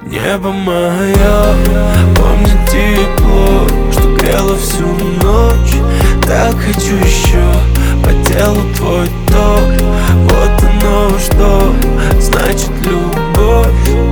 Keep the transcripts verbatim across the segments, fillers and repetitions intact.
Небо мое, помни тепло, что грело всю ночь. Так хочу еще, по телу твой ток. Вот оно что значит любовь.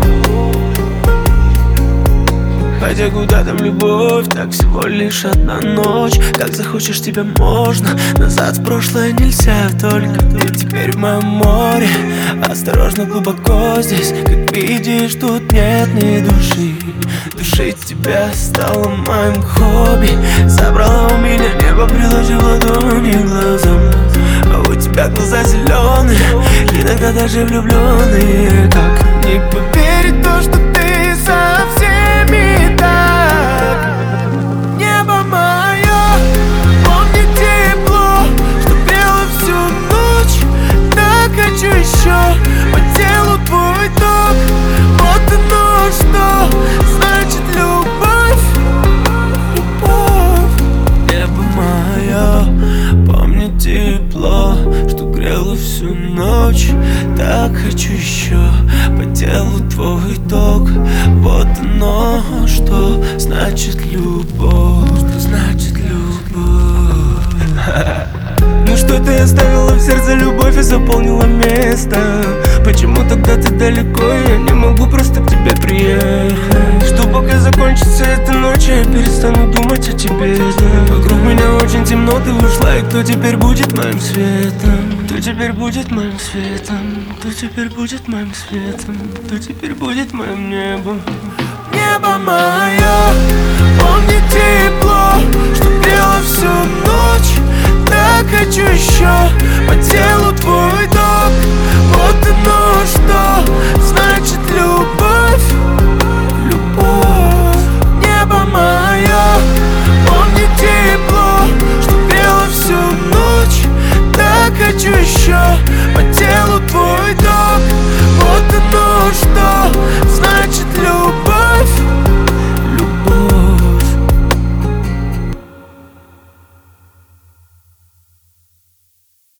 Хотя куда там любовь, так всего лишь одна ночь. Как захочешь, тебе можно, назад в прошлое нельзя. Только ты теперь в моем море, осторожно, глубоко здесь. Как видишь, тут нет ни души. Душить тебя стало моим хобби. Забрала у меня небо, приложив ладони к глазам. А у тебя глаза зеленые, иногда даже влюбленные. Как не поверить в то, что ты совсем не так. Небо мое, помни тепло, что грело всю ночь. Так хочу еще, по телу твой ток. Вот оно что значит любовь. Любовь. Небо мое, помни тепло, что грело всю ночь. Так хочу еще, по телу твой ток. Вот оно что значит любовь. Что значит любовь. Ну что ты оставила в сердце любовь и заполнила место? Почему тогда ты далеко, я не могу просто к тебе приехать? Что пока закончится эта ночь, я перестану думать о тебе. Вокруг меня очень темно, ты ушла, и кто теперь будет моим светом? Кто теперь будет моим светом? Кто теперь будет моим светом? Кто теперь будет моим небом? Небо мое, помни тепло, что грело всю ночь. Так хочу еще, по